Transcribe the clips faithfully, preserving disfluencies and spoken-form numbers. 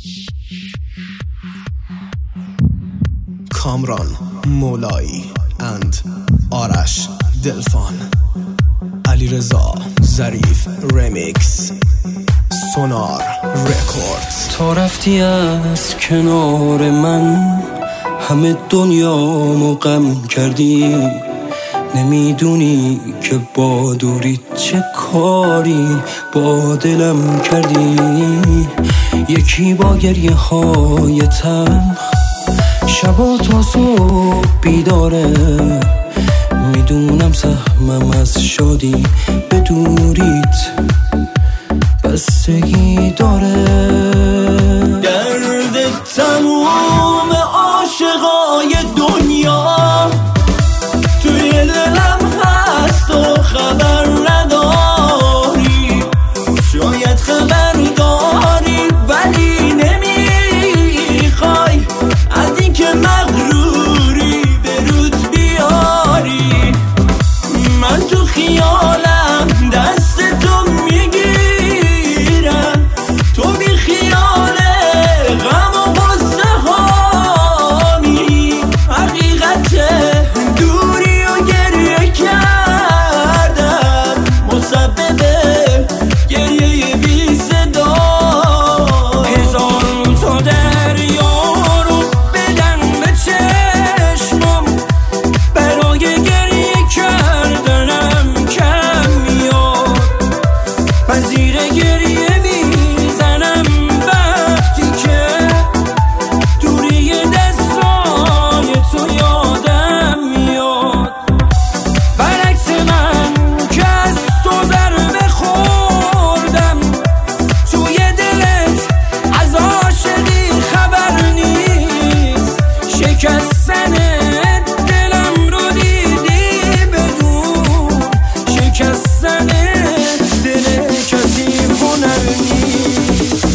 کامران مولایی اند آرش دلفان، علیرضا ظریف رمیکس، سونار رکوردز. تا رفتی از کنار من همه دنیامو غم کردی، نمیدونی که با دوری چه کاری با دلم کردی. یکی با گریه های تلخ شبا تا صبح بیداره، میدونم سهمم از شادی به دوریت بستگی داره. درد تموم عاشقای دنیا توی دلم هست و خبر نداری، شاید خبر داری ولی نمیخوای از این که مغروری به رود بیاری. من تو خیالم دست تو میگیرم، تو بی خیال غم و غصه هامی، حقیقته دوری و گریه کردم مسبب گریه بی صدا. هزار تا دریا رو بدن به چشمم، برای گریه کردنم کم میاد. من زیر گریه میزنم وقتی که دوری دستای تو یادم میاد. برعکس من که از تو ضربه خوردم، توی دلت از عاشقی خبر نیست. شکستن دلم رو دیدی بدون شکستن دل کسی هنر نیست.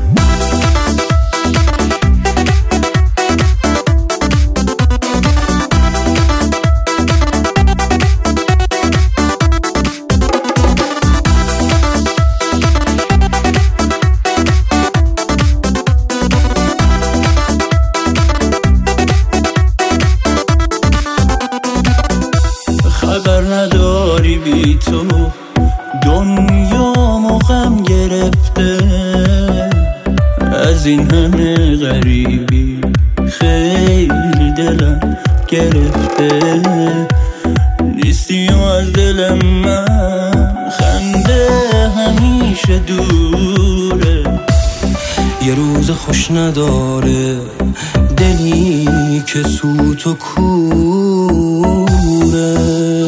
خبر نداری بی تو دنیامو غم گرفته، از این همه غریبی خیلی دلم گرفته. نیستی و از دلم من خنده همیشه دوره، یه روز خوش نداره دلی که سوت و کوره.